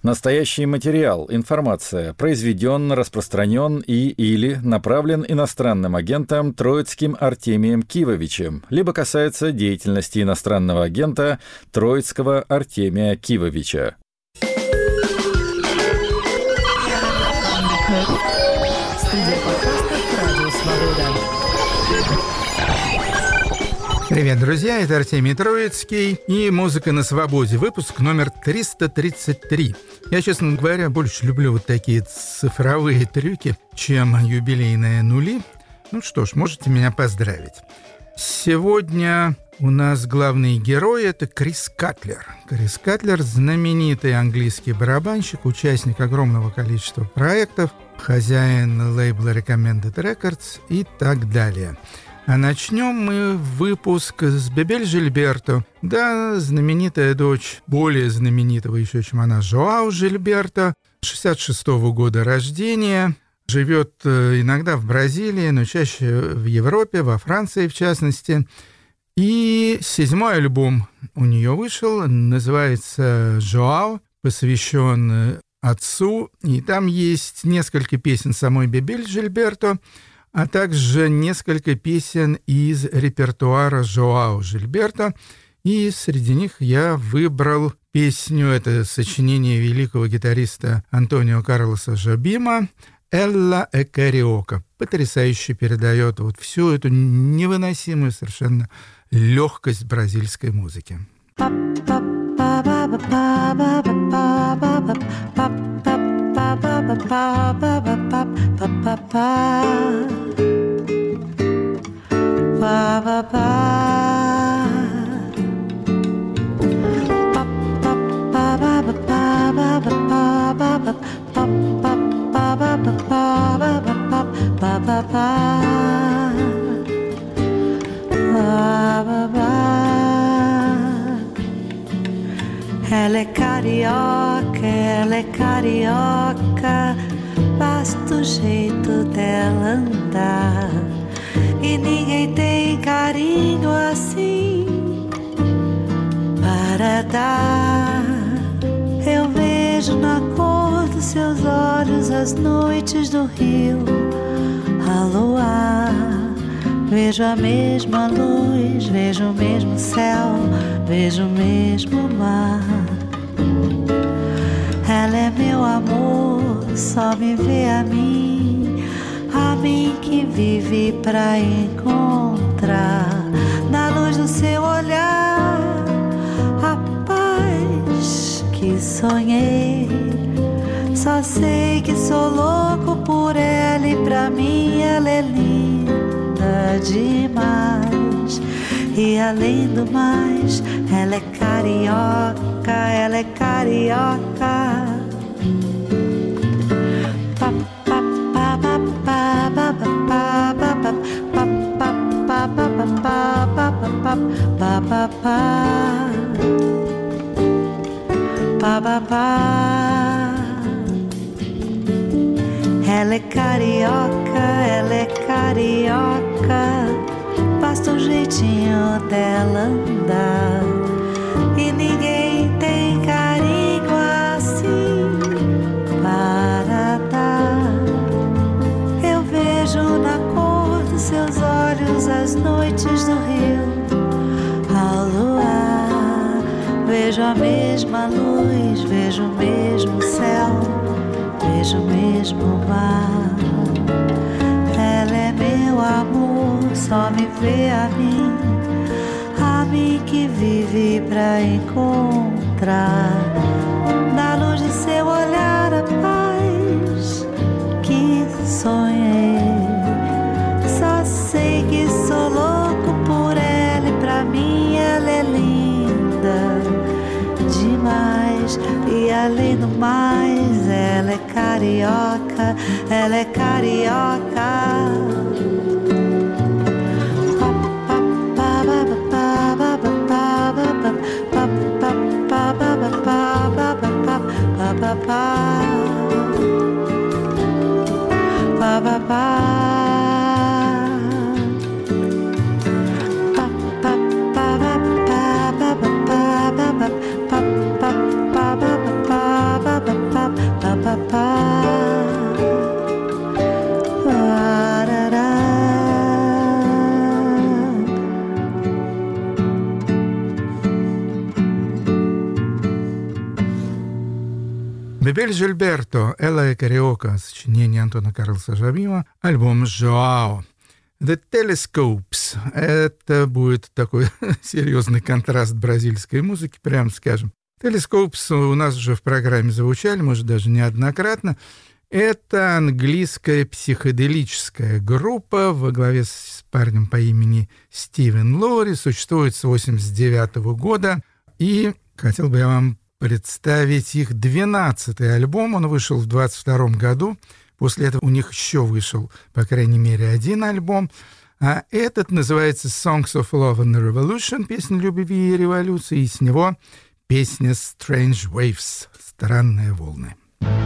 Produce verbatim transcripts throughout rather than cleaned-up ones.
Настоящий материал, информация произведен, распространен и или направлен иностранным агентом Троицким Артемием Кивовичем, либо касается деятельности иностранного агента Троицкого Артемия Кивовича. Студия подкастов «Радио Свобода». Привет, друзья, это Артемий Троицкий и «Музыка на свободе», выпуск номер триста тридцать три. Я, честно говоря, больше люблю вот такие цифровые трюки, чем юбилейные нули. Ну что ж, можете меня поздравить. Сегодня у нас главный герой – это Крис Катлер. Крис Катлер – знаменитый английский барабанщик, участник огромного количества проектов, хозяин лейбла Recommended Records и так далее. А начнем мы выпуск с Бебель Жильберто. Да, знаменитая дочь более знаменитого еще, чем она, Жоау Жильберто, шестьдесят шестого года рождения. Живет иногда в Бразилии, но чаще в Европе, во Франции в частности. И седьмой альбом у нее вышел, называется «Жоау», посвящен отцу. И там есть несколько песен самой Бебель Жильберто, а также несколько песен из репертуара Жоау Жильберто. И среди них я выбрал песню, это сочинение великого гитариста Антонио Карлоса Жобима, «Элла э Кариока». Потрясающе передает вот всю эту невыносимую совершенно легкость бразильской музыки. Ela é carioca, ela é carioca, basta o jeito dela andar. E ninguém tem carinho assim para dar. Eu vejo na cor dos seus olhos as noites do rio, a luar. Vejo a mesma luz, vejo o mesmo céu, vejo o mesmo mar. Ela é meu amor, só me vê a mim, a mim que vive pra encontrar na luz do seu olhar a paz que sonhei. Só sei que sou louco por ela e pra mim ela é linda demais. E além do mais, ela é carioca, ela é carioca. Ela é carioca, ela é carioca, basta um jeitinho dela andar. E ninguém tem carinho assim para dar. Eu vejo na cor dos seus olhos as noites do rio, ao luar. Vejo a mesma luz, vejo o mesmo céu, vejo o mesmo mar. Ela é meu amor, só me vê a mim, a mim que vive pra encontrar na luz de seu olhar a paz que sonhei. Só sei que sou louco por ela e pra mim ela é linda demais. E além do mais, ela é carioca, ela é carioca. Бебель Жильберто, Элла и Кариока, сочинение Антона Карлоса Жобима, альбом «Жоао». The Telescopes — это будет такой серьезный контраст бразильской музыки, прямо скажем. Telescopes у нас уже в программе звучали, может, даже неоднократно. Это английская психоделическая группа во главе с парнем по имени Стивен Лори, существует с восемьдесят девятого года, и хотел бы я вам представить их двенадцатый альбом. Он вышел в двадцать втором году. После этого у них еще вышел, по крайней мере, один альбом. А этот называется «Songs of Love and Revolution», песня любви и революции, и с него песня «Strange Waves», «Странные волны».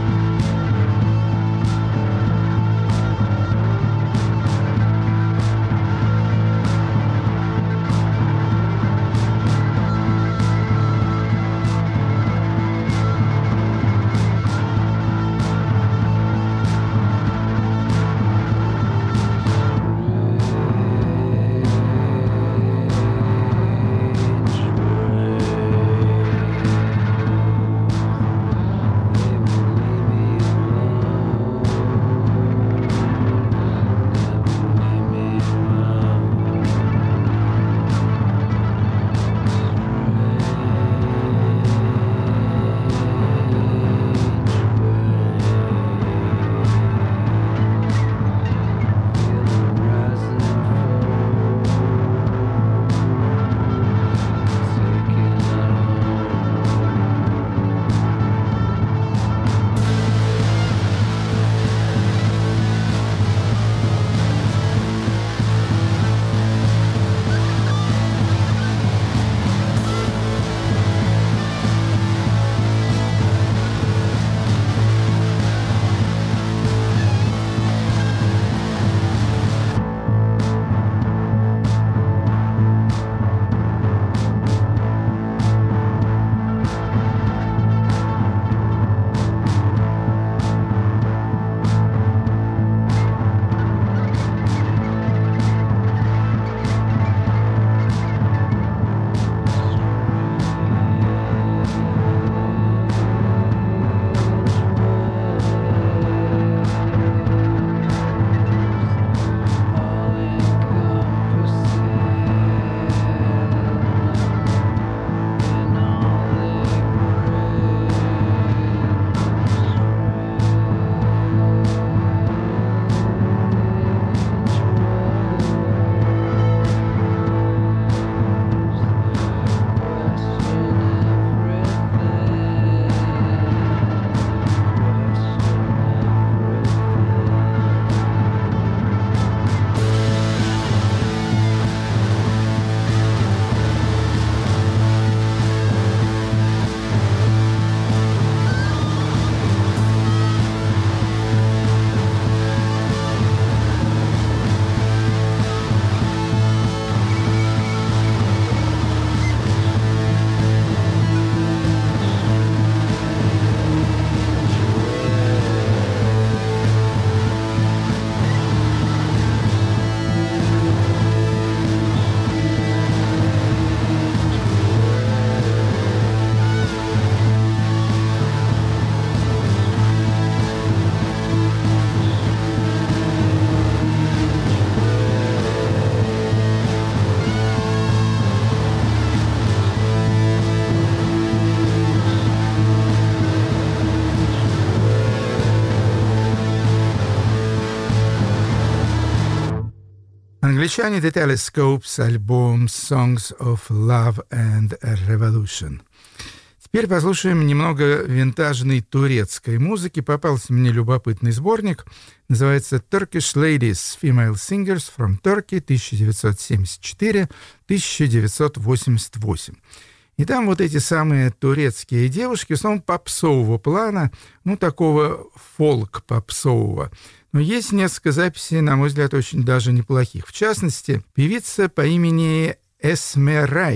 Англичане The Telescopes, альбом «Songs of Love and Revolution». Теперь послушаем немного винтажной турецкой музыки. Попался мне любопытный сборник. Называется «Turkish Ladies, Female Singers from Turkey, тысяча девятьсот семьдесят четыре — тысяча девятьсот восемьдесят восемь». И там вот эти самые турецкие девушки, в основном попсового плана, ну, такого фолк-попсового. Но есть несколько записей, на мой взгляд, очень даже неплохих. В частности, певица по имени Эсме Рай.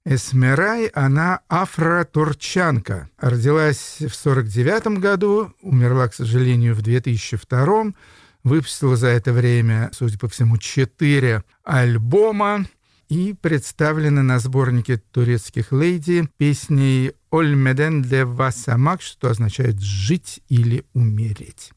Эсмерай, она афро-турчанка. Родилась в сорок девятом году, умерла, к сожалению, в две тысячи втором. Выпустила за это время, судя по всему, четыре альбома и представлена на сборнике турецких леди песней «Ольмеден де Васамак», что означает «жить или умереть».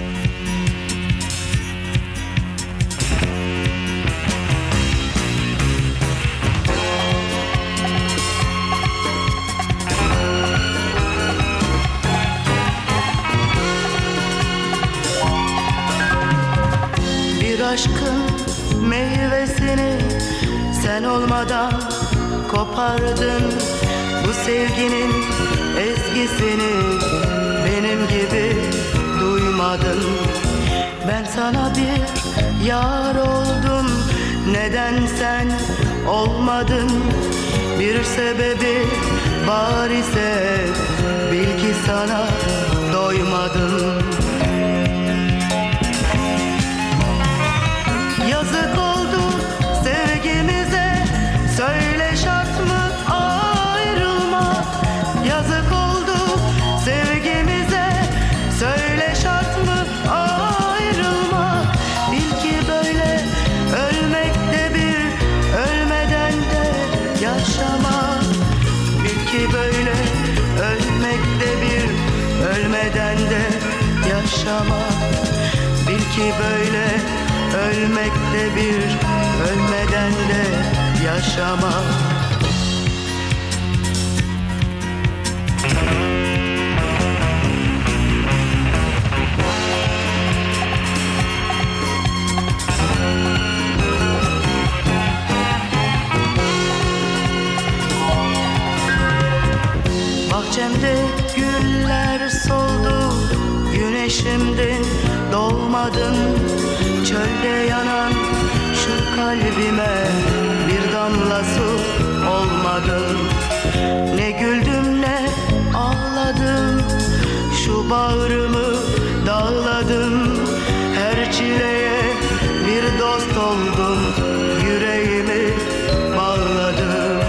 Aşkın meyvesini sen olmadan kopardın. Bu sevginin ezgisini benim gibi duymadın. Ben sana bir yar oldum, neden sen olmadın? Bir sebebi var ise bil ki sana doymadım. Yazık oldu sevgimize, söyle şart mı ayrılmak? Yazık oldu sevgimize, söyle şart mı ayrılmak? Bil ki böyle ölmek de bir, ölmeden de yaşamak. Bil ki böyle ölmek de bir, ölmeden de yaşamak. Bil ki böyle ölmek de bir, ölmeden de yaşamak. Bahçemde güller soldu, güneşimdin doğmadın. Çölde yanan şu kalbime bir damla su olmadın. Ne güldüm ne ağladım, şu bağrımı dağladım. Her çileye bir dost oldum, yüreğimi bağladım.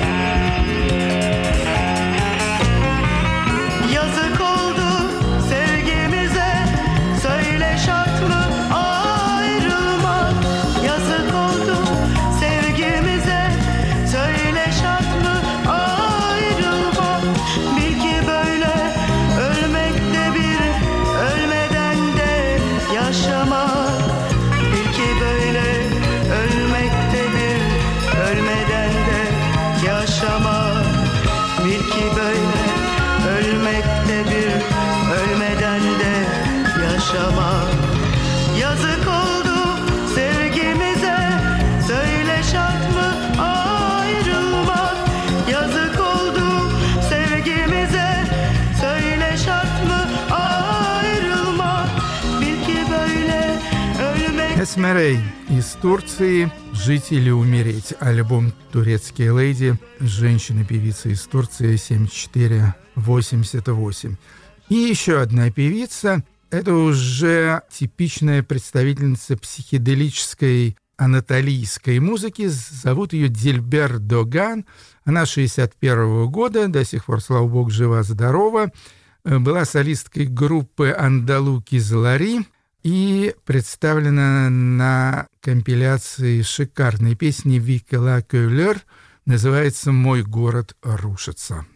Yazık oldu sevgimize, söyle şart mı ayrılmak? Yazık oldu sevgimize, söyle şart mı ayrılmak? Bil ki böyle ölmek de bir, ölmeden de yaşamak. Bil ki böyle ölmek de bir, ölmeden de yaşamak. Bil ki böyle ölmek de bir, ölmeden de yaşamak. Yazık oldu sevgimize, söyle şart mı ayrılmak? Yazık oldu sevgimize, söyle şart mı ayrılmak? Bil ki böyle ölmek... Эсмерей из Турции «Жить или умереть». Альбом «Турецкие леди», женщина-певица из Турции, семьдесят четыре восемьдесят восемь. И еще одна певица. Это уже типичная представительница психоделической анатолийской музыки. Зовут ее Дильбер Доган. Она шестьдесят первого года, до сих пор, слава богу, жива-здорова. Была солисткой группы «Андалуки Злари» и представлена на компиляции шикарной песни Вики Ла Кюлер. Называется «Мой город рушится».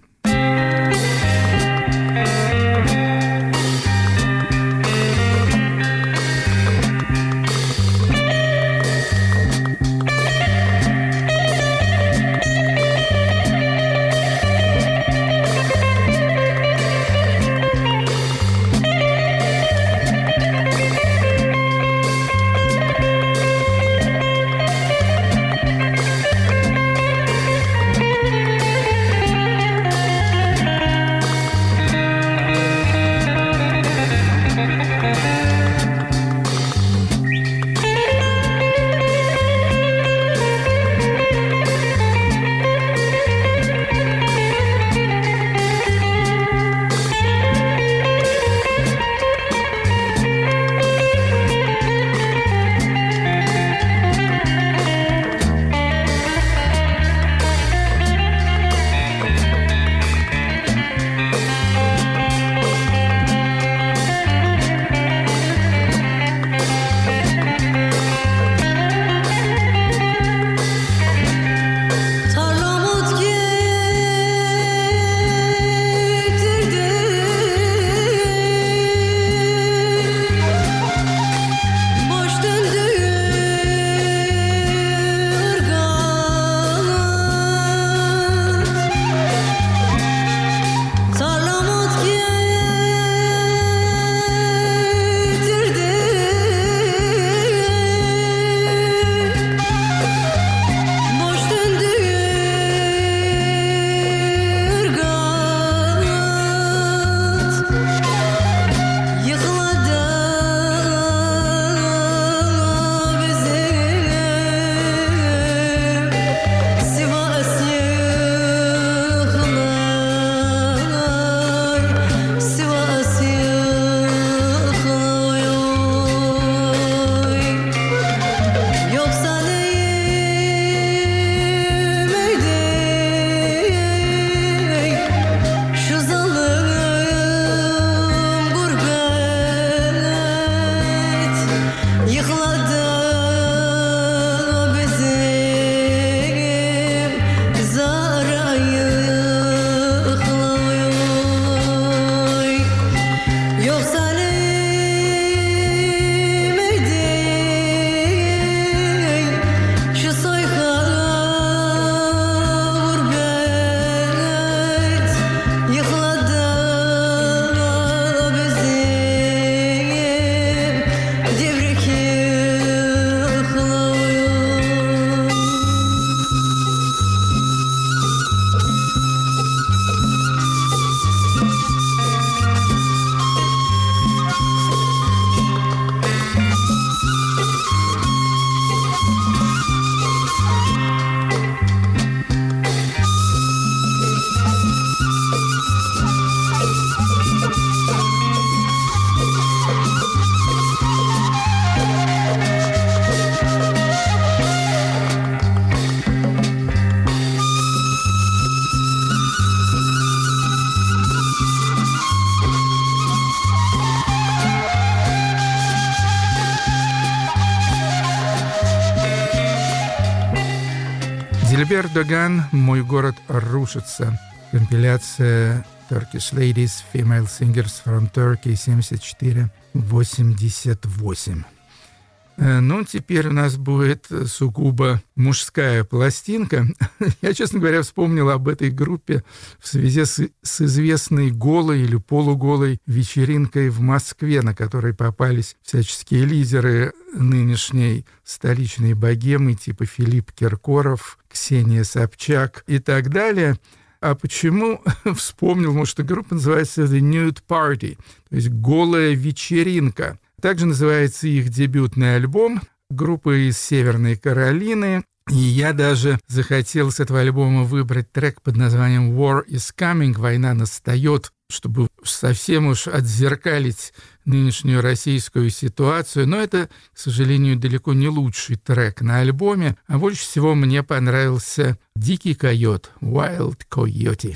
Гильберто Ган «Мой город рушится». Компиляция Turkish Ladies, Female Singers from Turkey, семьдесят четыре восемьдесят восемь. Ну, теперь у нас будет сугубо мужская пластинка. Я, честно говоря, вспомнил об этой группе в связи с, с известной голой или полуголой вечеринкой в Москве, на которой попались всяческие лидеры нынешней столичной богемы, типа Филипп Киркоров, Ксения Собчак и так далее. А почему вспомнил? Потому что группа называется The Nude Party, то есть «Голая вечеринка». Также называется их дебютный альбом. Группа из Северной Каролины. И я даже захотел с этого альбома выбрать трек под названием «War is Coming», «Война настает», чтобы совсем уж отзеркалить нынешнюю российскую ситуацию. Но это, к сожалению, далеко не лучший трек на альбоме. А больше всего мне понравился «Дикий койот» «Wild Coyote».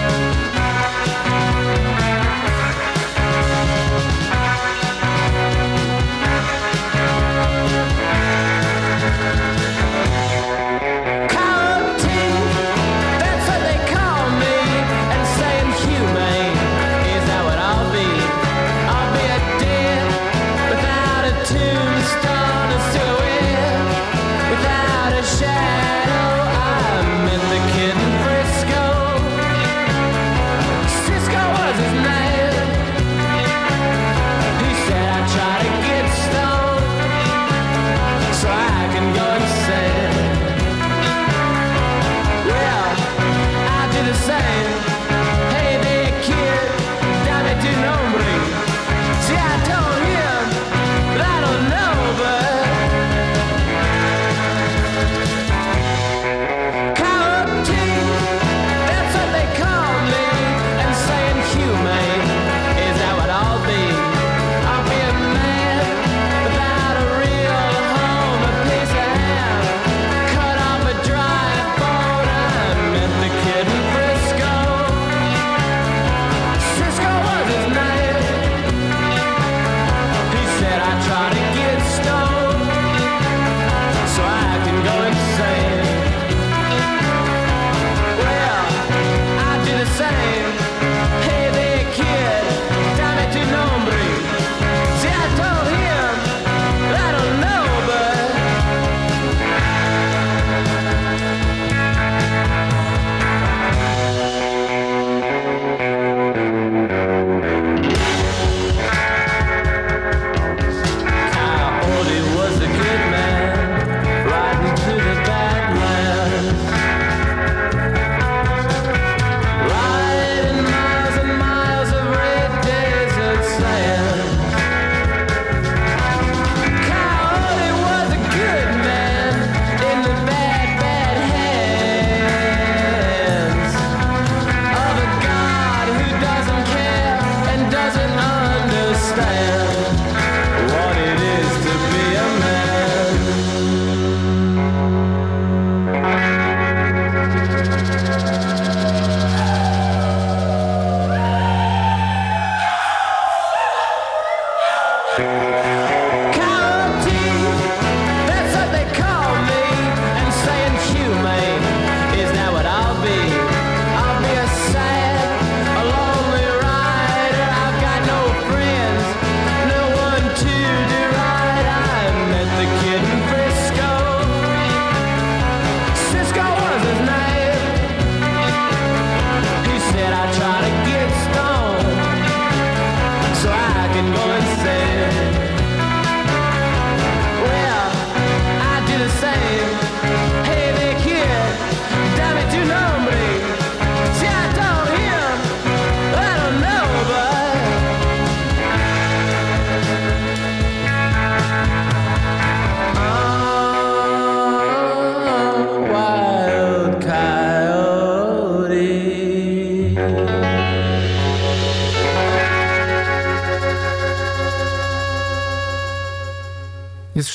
Thank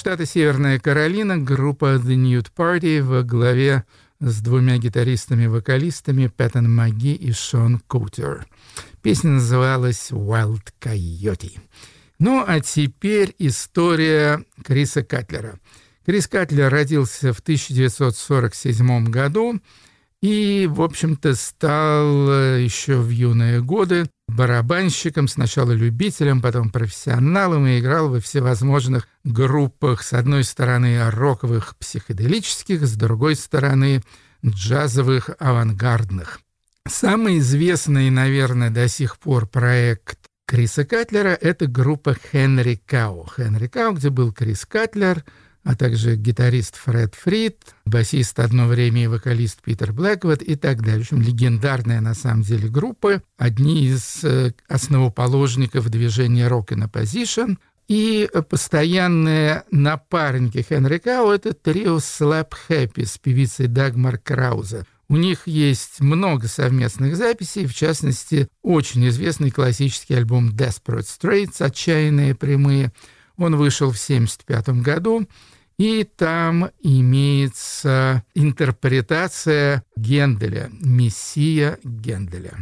штата Северная Каролина, группа The Nude Party во главе с двумя гитаристами-вокалистами Пэттон Маги и Шон Кутер. Песня называлась «Wild Coyote». Ну, а теперь история Криса Катлера. Крис Катлер родился в тысяча девятьсот сорок седьмом году и, в общем-то, стал еще в юные годы барабанщиком, сначала любителем, потом профессионалом, и играл во всевозможных группах, с одной стороны роковых психоделических, с другой стороны джазовых авангардных. Самый известный, наверное, до сих пор проект Криса Катлера — это группа Henry Cow. Henry Cow, где был Крис Катлер, а также гитарист Фред Фрид, басист одно время и вокалист Питер Блэквуд и так далее. В общем, легендарная на самом деле группа, одни из основоположников движения Rock in Opposition. И постоянные напарники Henry Cow — это трио Slap Happy с певицей Дагмар Краузе. У них есть много совместных записей, в частности, очень известный классический альбом Desperate Straits «Отчаянные прямые». Он вышел в семьдесят пятом году, и там имеется интерпретация Генделя, «Мессия» Генделя.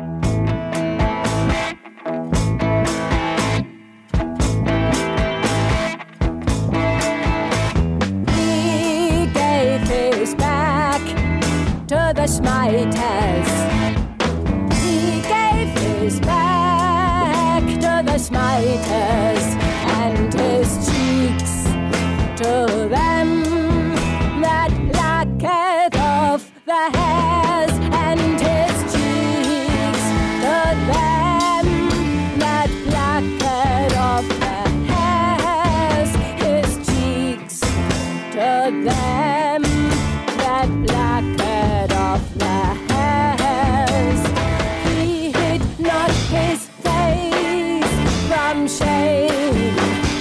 He gave his back to the smiters. He gave his back to the smiters. And his cheeks to them that lacketh of the hairs, and his cheeks to them that lacketh of the hairs, his cheeks to them that lacketh of the hairs. He hid not his face from shame,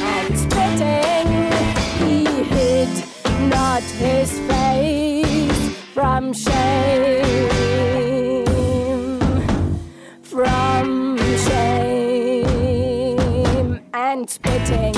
not his face from shame, from shame and spitting.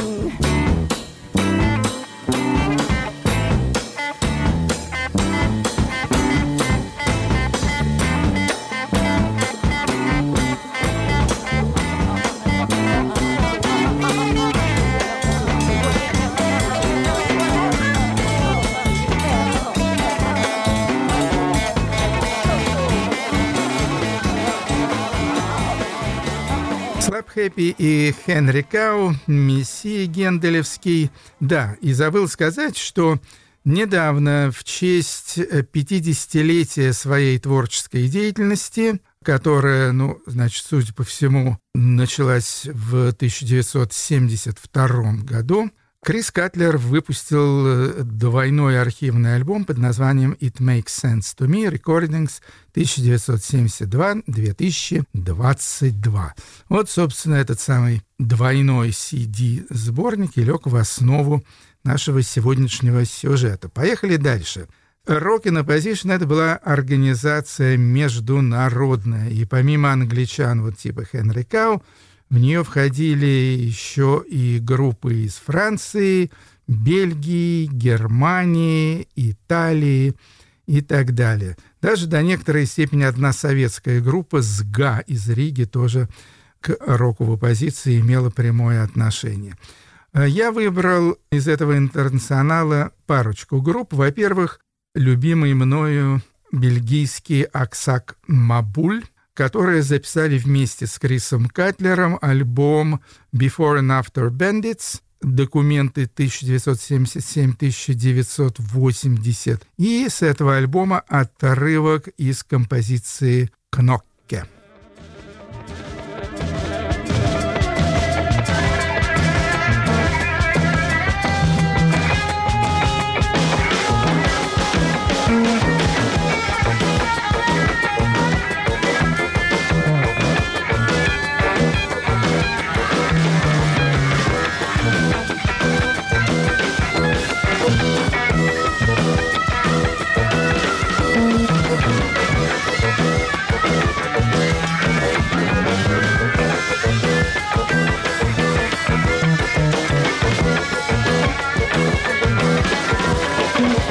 Slap Happy и Henry Cow, «Мессия» генделевский. Да, и забыл сказать, что недавно в честь пятидесятилетия своей творческой деятельности, которая, ну, значит, судя по всему, началась в тысяча девятьсот семьдесят втором году, Крис Катлер выпустил двойной архивный альбом под названием «It Makes Sense to Me. Recordings тысяча девятьсот семьдесят два - две тысячи двадцать два». Вот, собственно, этот самый двойной си ди-сборник и лег в основу нашего сегодняшнего сюжета. Поехали дальше. Rock in Opposition — это была организация международная, и помимо англичан, вот типа Henry Cow, в нее входили еще и группы из Франции, Бельгии, Германии, Италии и так далее. Даже до некоторой степени одна советская группа СГА из Риги тоже к року в оппозиции имела прямое отношение. Я выбрал из этого интернационала парочку групп. Во-первых, любимый мною бельгийский Аксак Мабуль, которые записали вместе с Крисом Катлером альбом «Before and After Bandits», документы тысяча девятьсот семьдесят семь - тысяча девятьсот восемьдесят, и с этого альбома отрывок из композиции «Knocke».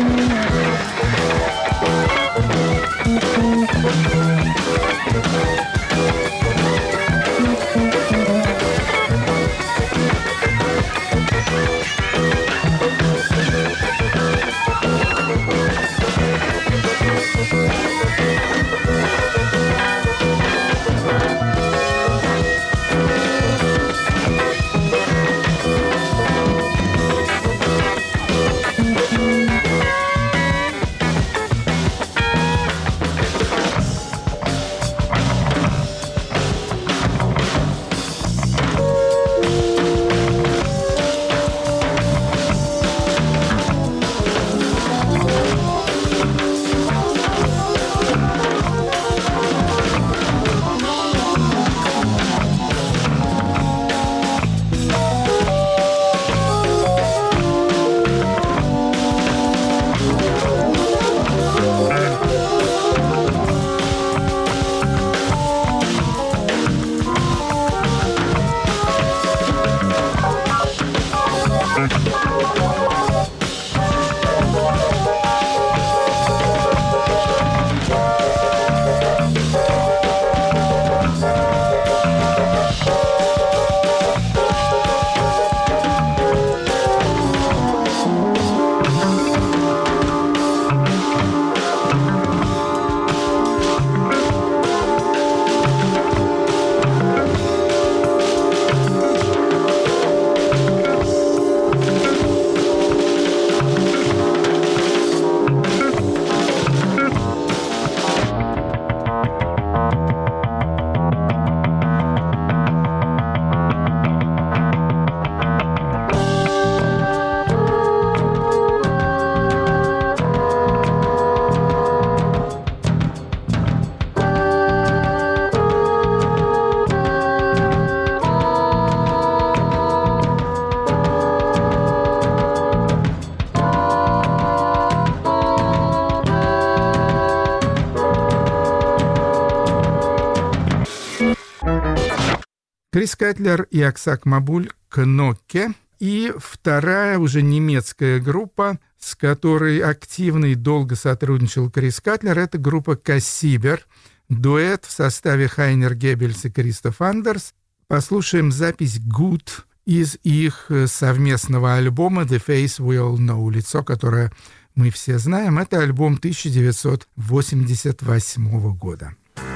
Крис Катлер и Аксак Мабуль «Кнокке». И вторая уже немецкая группа, с которой активно и долго сотрудничал Крис Катлер, это группа «Кассибер». Дуэт в составе Хайнер Геббельс и Кристоф Андерс. Послушаем запись «Good» из их совместного альбома «The Face We All Know», лицо, которое мы все знаем. Это альбом тысяча девятьсот восемьдесят восьмого года.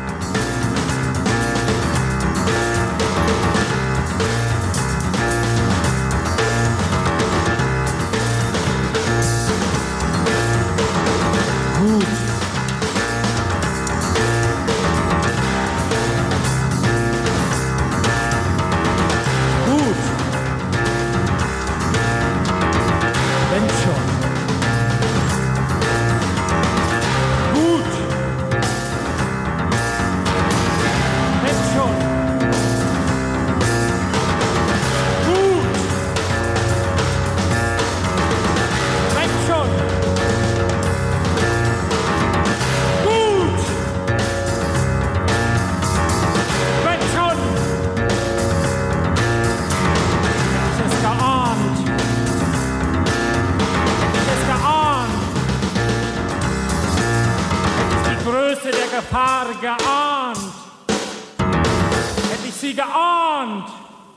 Gefahr geahnt, hätte ich sie geahnt.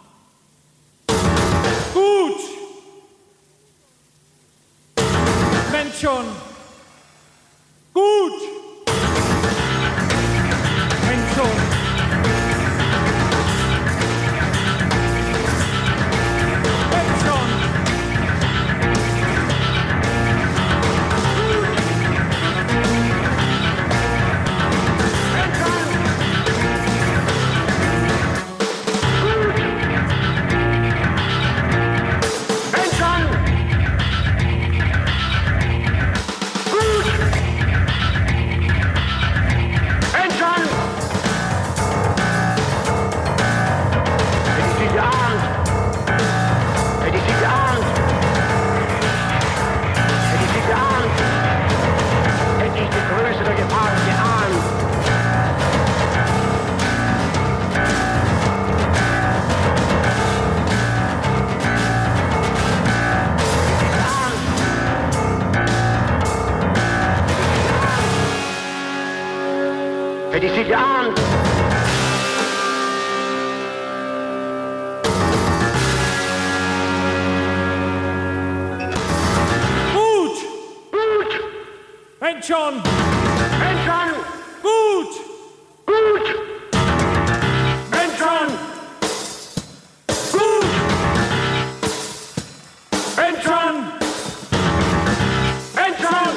Gut, wenn schon. Gut, wenn schon. Wenn schon. für die Südahn. Gut! Gut! Wenn schon! Wenn schon! Gut! Gut! Wenn schon! Gut! Wenn schon! Wenn schon!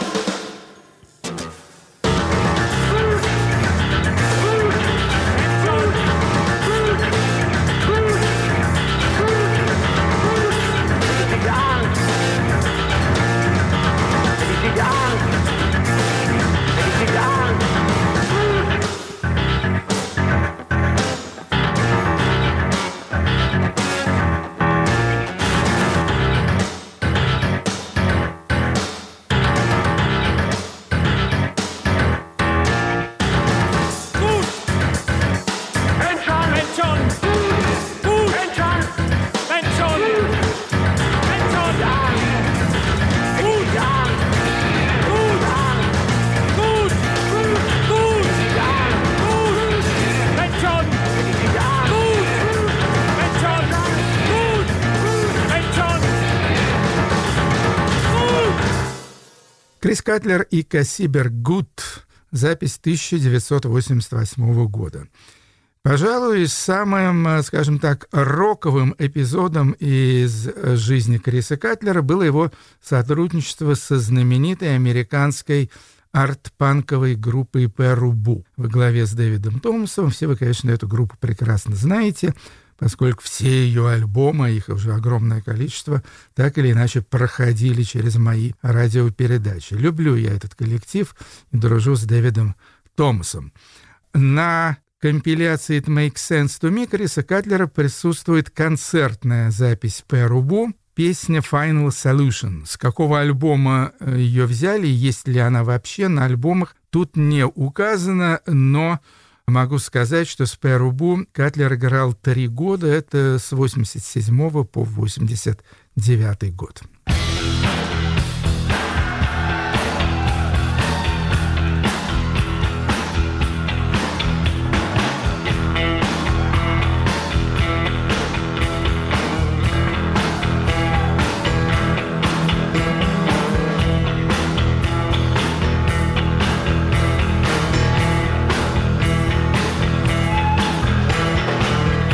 Крис Катлер и Касси Бергут. Запись тысяча девятьсот восемьдесят восьмого года. Пожалуй, самым, скажем так, роковым эпизодом из жизни Криса Катлера было его сотрудничество со знаменитой американской арт-панковой группой Перубу во главе с Дэвидом Томасом. Все вы, конечно, эту группу прекрасно знаете, поскольку все ее альбомы, их уже огромное количество, так или иначе проходили через мои радиопередачи. Люблю я этот коллектив и дружу с Дэвидом Томасом. На компиляции «It Makes Sense to Me» Криса Катлера присутствует концертная запись Перубу, песня «Final Solution». С какого альбома ее взяли, есть ли она вообще на альбомах, тут не указано, но могу сказать, что с Перубу Катлер играл три года, это с восемьдесят седьмого по восемьдесят девятый год.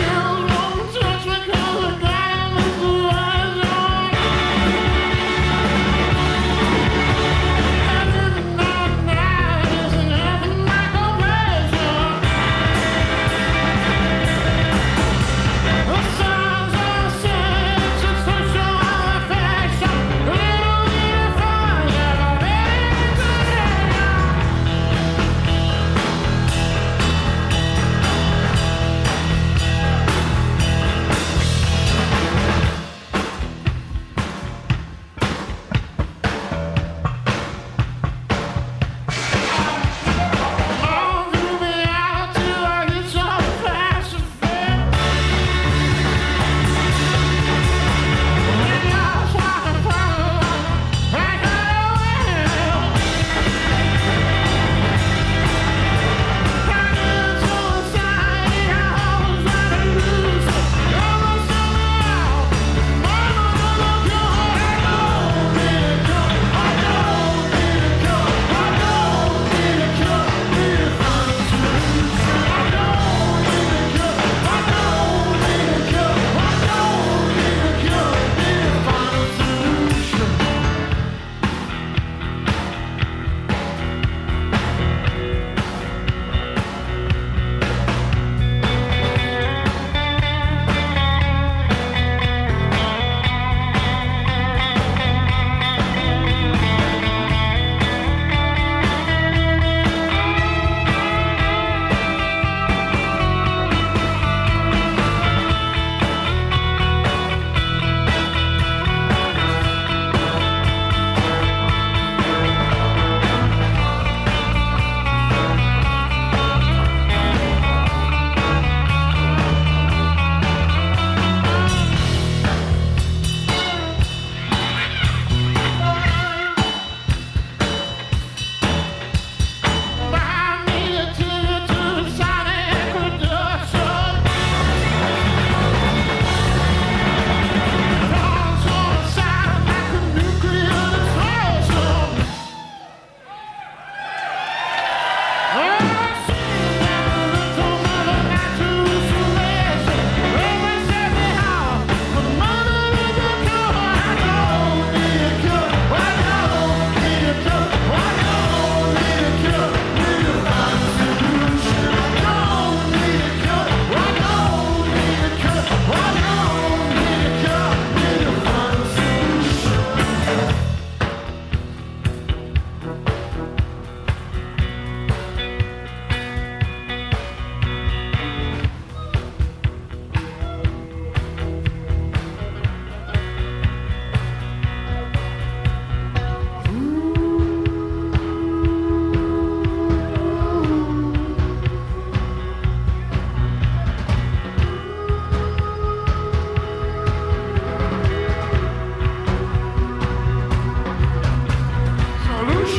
Touch me 'cause the diamonds are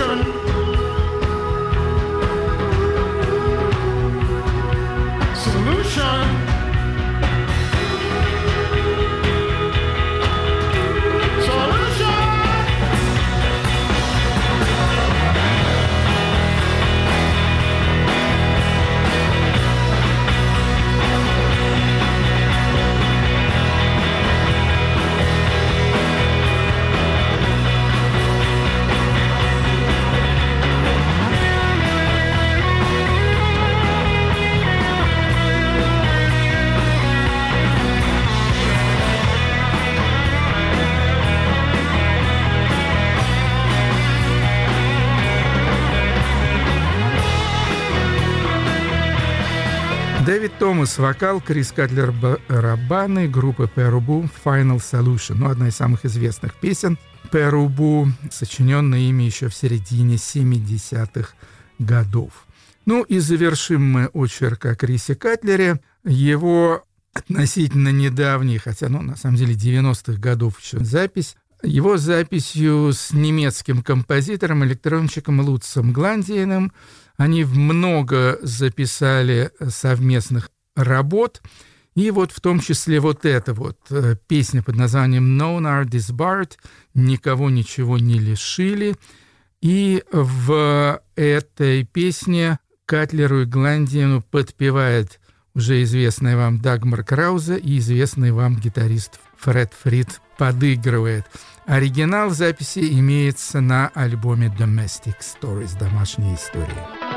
Дэвид Томас, вокал, Крис Катлер, барабаны, группа Перубу, Final Solution. Ну, одна из самых известных песен Перубу, сочиненная ими еще в середине семидесятых годов. Ну и завершим мы очерк о Крисе Катлере. Его относительно недавний, хотя, ну, на самом деле, девяностых годов еще запись, его записью с немецким композитором, электронщиком Луцем Гландиеном. Они много записали совместных работ, и вот в том числе вот эта вот песня под названием «None are disbarred», «Никого ничего не лишили». И в этой песне Катлеру и Гландиену подпевает уже известный вам Дагмар Краузе и известный вам гитарист Фред Фрид подыгрывает. Оригинал записи имеется на альбоме Domestic Stories, «Домашние истории».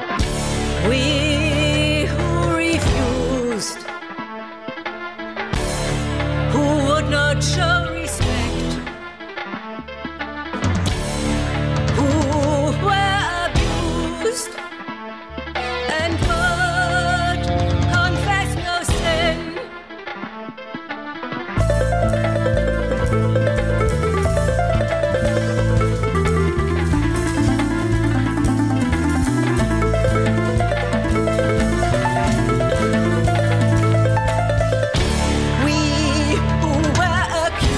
We who refused, who would not show respect, who were abused and would confess no sin. We who were accused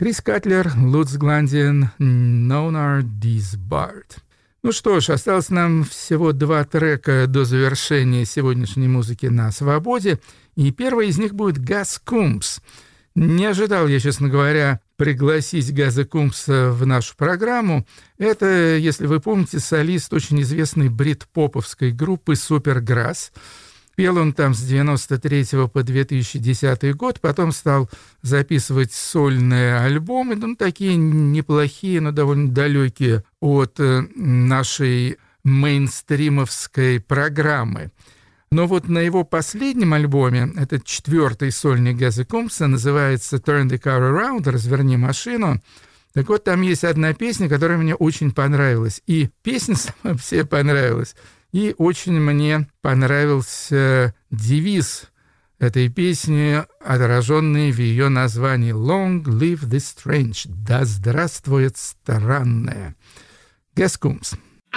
Крис Катлер, Луц Гландин, Nona Disbarred. Ну что ж, осталось нам всего два трека до завершения сегодняшней музыки на свободе, и первый из них будет Газ Кумпс. Не ожидал я, честно говоря, пригласить Газа Кумпса в нашу программу. Это, если вы помните, солист очень известной брит-поповской группы Суперграсс. Пел он там с девяносто третьего по две тысячи десятый год, потом стал записывать сольные альбомы, ну, такие неплохие, но довольно далекие от нашей мейнстримовской программы. Но вот на его последнем альбоме, это четвертый сольник Газа Кумпса, называется «Turn the Car Around», «Разверни машину». Так вот, там есть одна песня, которая мне очень понравилась. И песня сама все понравилась. И очень мне понравился девиз этой песни, отраженный в ее названии «Long live the strange», «Да здравствует странное». Газ Кумпс.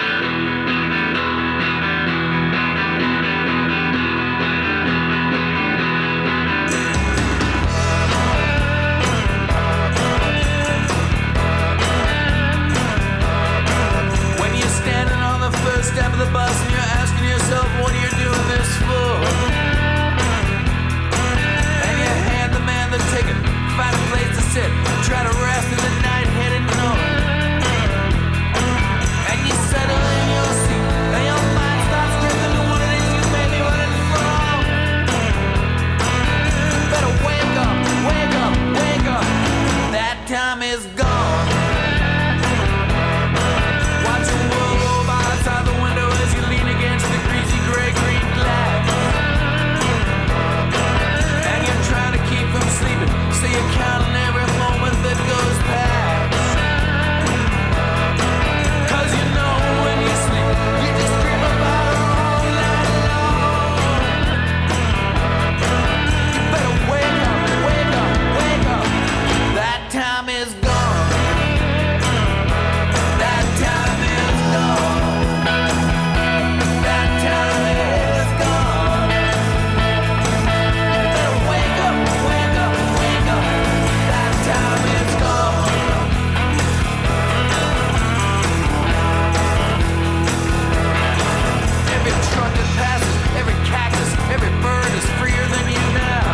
Step of the bus and you're asking yourself what you're doing this for, and you hand the man the ticket, find a place to sit, try to rest in the night headed north, and you settle in your seat and your mind starts drifting to what it is you may be running from. Better wake up, wake up, wake up, that time is gone. Watch the world go by outside the window as you lean against the greasy gray-green glass, and you're trying to keep from sleeping, so you're counting every moment that goes past. Cause you know when you sleep, you just dream about her all night long. You better wake up, wake up, wake up, that time is gone. That time is gone. That time is gone. Better wake up, wake up, wake up. That time is gone. Every truck that passes, every cactus, every bird is freer than you now.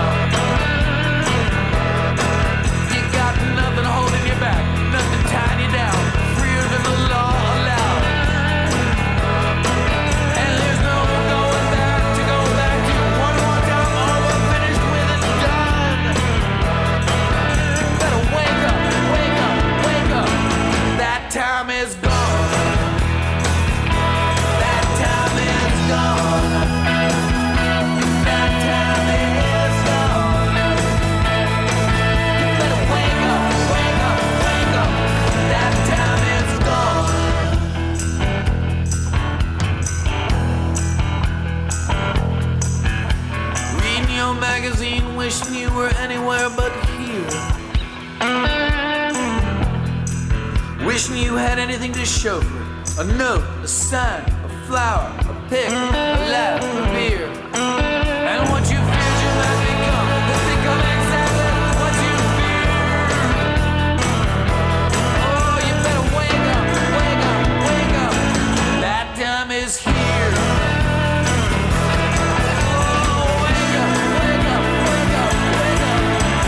You got nothing holding you back, nothing tying you down, freer than the law allows. And there's no going back to go back to one more time, all but finished with and done. Better wake up, wake up, wake up. That time is gone. That time is gone. That time is gone. Better wake up, wake up, wake up. That time is gone. Reading your magazine, wishing you were anywhere but here. Wishing you had anything to show for it. A note, a sign, a flower, a pic, a laugh, a beer. And what you feared you might become has become exactly what you feared. Oh, you better wake up, wake up, wake up. That time is here. Oh, wake up, wake up, wake up, wake up.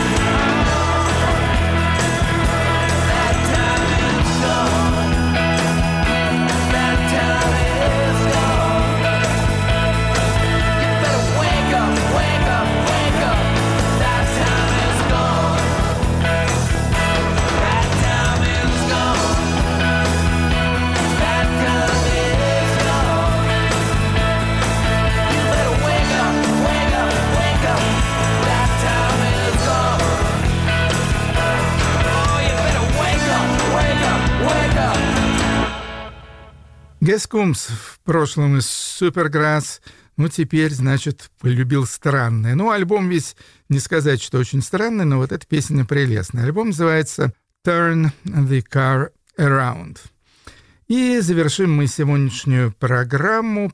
That time is gone. That time is gone. You better wake up, wake up, wake up. That time is gone. That time is gone. That time is gone. You better wake up, wake up, wake up. That time is gone. Oh, you better wake up, wake up, wake up. Газ Кумпс в прошлом из Суперграсс, ну, теперь, значит, полюбил странное. Ну, альбом весь, не сказать, что очень странный, но вот эта песня прелестная. Альбом называется «Turn the Car Around». И завершим мы сегодняшнюю программу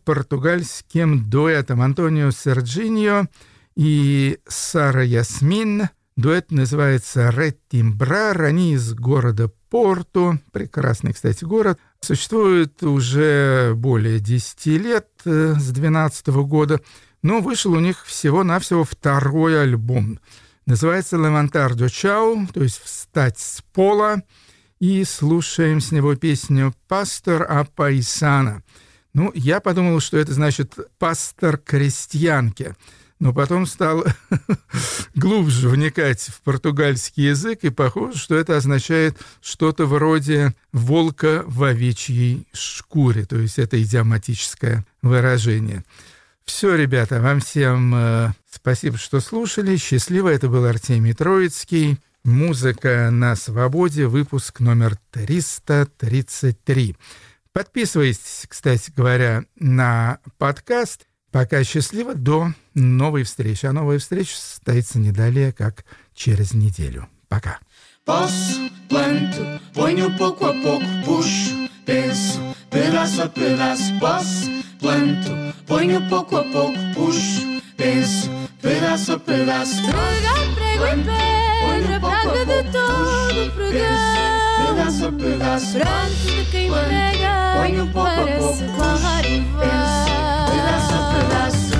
португальским дуэтом Антонио Серджиньо и Сара Ясмин Дуэт называется «Ред Тимбрар». Они из города Порту. Прекрасный, кстати, город. Существует уже более десяти лет, с двенадцатого года. Но вышел у них всего-навсего второй альбом. Называется «Levantar do Chão», то есть «Встать с пола». И слушаем с него песню «Пастор а Paisana». Ну, я подумал, что это значит «пастор крестьянки». Но потом стал глубже вникать в португальский язык, и похоже, что это означает что-то вроде «волка в овечьей шкуре», то есть это идиоматическое выражение. Все, ребята, вам всем э, спасибо, что слушали. Счастливо, это был Артемий Троицкий. «Музыка на свободе», выпуск номер триста тридцать три. Подписывайтесь, кстати говоря, на подкаст. Пока счастливо, до новой встречи. А новая встреча состоится не далее, как через неделю. Пока. Posso, planto, ponho pouco a pouco, puxo, penso, pedaço a pedaço. Posso, planto, ponho pouco a pouco, puxo, penso, pedaço a pedaço. Pregar, prego e pedra, praga de todo o pregão. Pedaço a pedaço. Pranto de quem prega, ponho pouco a pouco, parece barrar e vai. Pedaço a pedaço.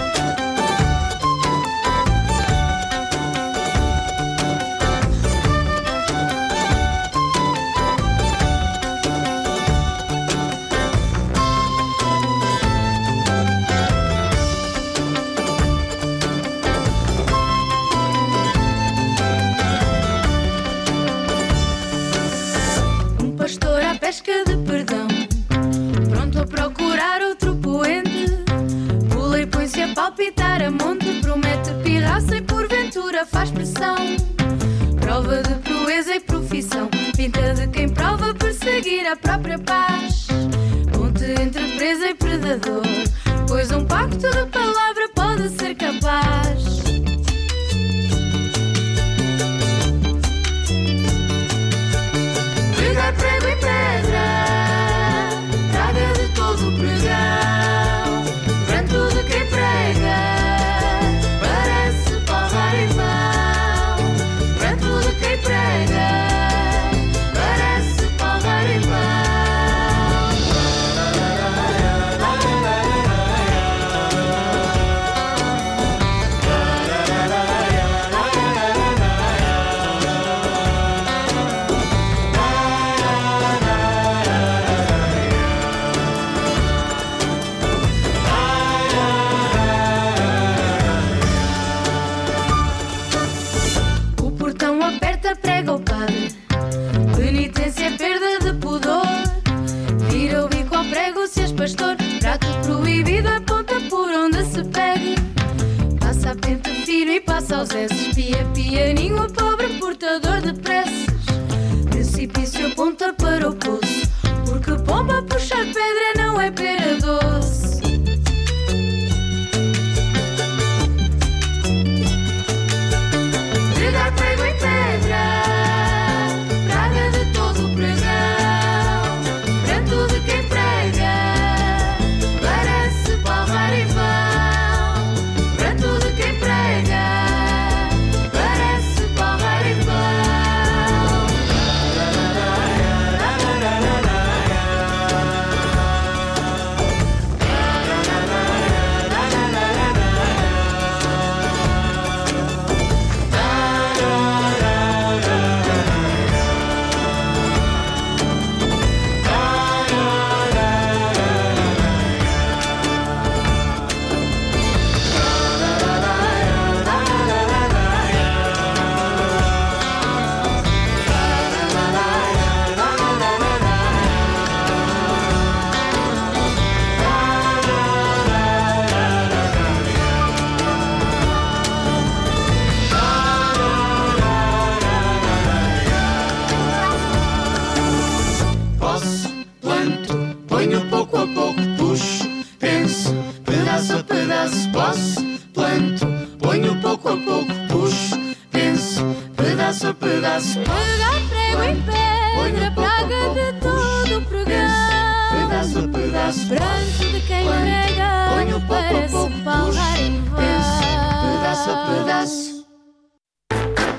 Pesca de perdão, pronto a procurar outro poente. Pula e põe-se a palpitar a monte, promete pirraça e porventura faz pressão. Prova de proeza e profissão, pinta de quem prova perseguir a própria paz. Ponte entre presa e predador, pois um pacto de palavra pode ser capaz. Pregar, prego e pedra, praga de todo o pregão. Pranto de quem prega, parece palmar em vão. Pranto de quem prega, parece palmar em vão. Prega o padre, penitência, perda de pudor. Vira o bico ao prego se és pastor, prato proibido é ponta por onde se pegue. Passa a pente fino e passa aos esses, pia pianinho a pobre portador de preces. Precipício aponta para o poço, porque pomba a puxar pedra não é pera doce. Pregar, prego e pedra, praga de todo o pregão. Pranto de quem prega, parece palmar em vão. Pranto de quem prega, parece palmar em vão. Pedaço a pedaço, Pregar, prego e pedra, praga de todo o pregão. pedaço a pedaço, Pranto de quem prega, parece palmar em vão. pedaço a pedaço.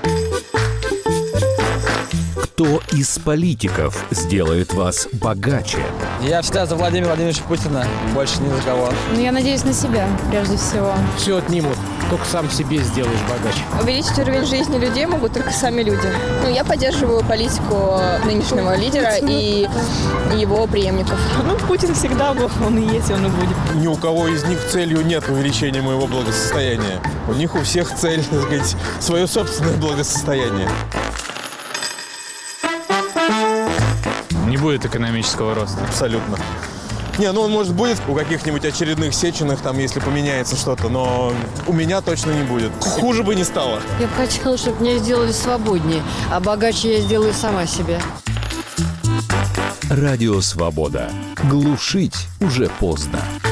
Кто из политиков сделает вас богаче? Я всегда за Владимира Владимировича Путина, больше ни за кого. Ну, я надеюсь на себя, прежде всего. Все отнимут, только сам себе сделаешь богаче. Увеличить уровень жизни людей могут только сами люди. Ну, я поддерживаю политику нынешнего лидера и его преемников. Ну, Путин всегда был, он и есть, он и будет. Ни у кого из них целью нет увеличения моего благосостояния. У них у всех цель, так сказать, свое собственное благосостояние. Не будет экономического роста. Абсолютно. Не, ну он, может, будет у каких-нибудь очередных Сеченых, там, если поменяется что-то, но у меня точно не будет. Хуже бы не стало. Я бы хотела, чтобы меня сделали свободнее, а богаче я сделаю сама себе. Радио «Свобода». Глушить уже поздно.